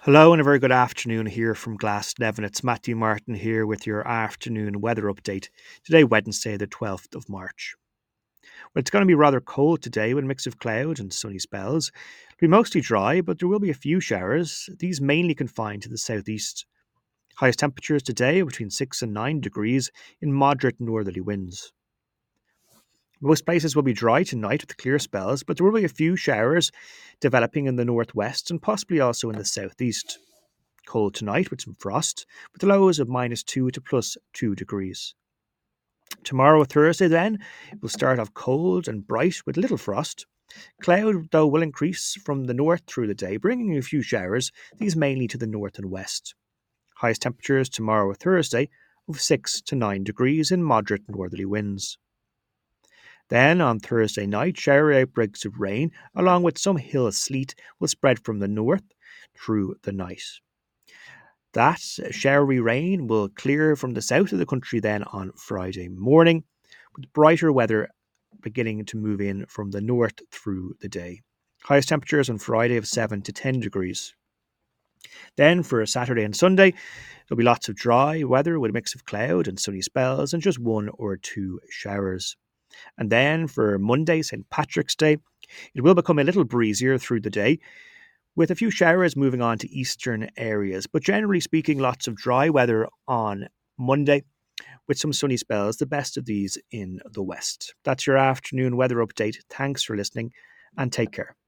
Hello and a very good afternoon here from Glasnevin. It's Matthew Martin here with your afternoon weather update. Today, Wednesday, the 12th of March. Well, it's going to be rather cold today with a mix of cloud and sunny spells. It'll be mostly dry, but there will be a few showers. These mainly confined to the southeast. Highest temperatures today are between 6 and 9 degrees in moderate northerly winds. Most places will be dry tonight with clear spells, but there will be a few showers developing in the northwest and possibly also in the southeast. Cold tonight with some frost, with the lows of -2 to +2 degrees. Tomorrow, Thursday, then, it will start off cold and bright with little frost. Cloud, though, will increase from the north through the day, bringing a few showers, these mainly to the north and west. Highest temperatures tomorrow, Thursday, of 6 to 9 degrees in moderate northerly winds. Then, on Thursday night, shower outbreaks of rain, along with some hill sleet, will spread from the north through the night. That showery rain will clear from the south of the country then on Friday morning, with brighter weather beginning to move in from the north through the day. Highest temperatures on Friday of 7 to 10 degrees. Then for Saturday and Sunday, there'll be lots of dry weather with a mix of cloud and sunny spells and just one or two showers. And then for Monday, St. Patrick's Day, it will become a little breezier through the day, with a few showers moving on to eastern areas. But generally speaking, lots of dry weather on Monday with some sunny spells, the best of these in the west. That's your afternoon weather update. Thanks for listening and take care.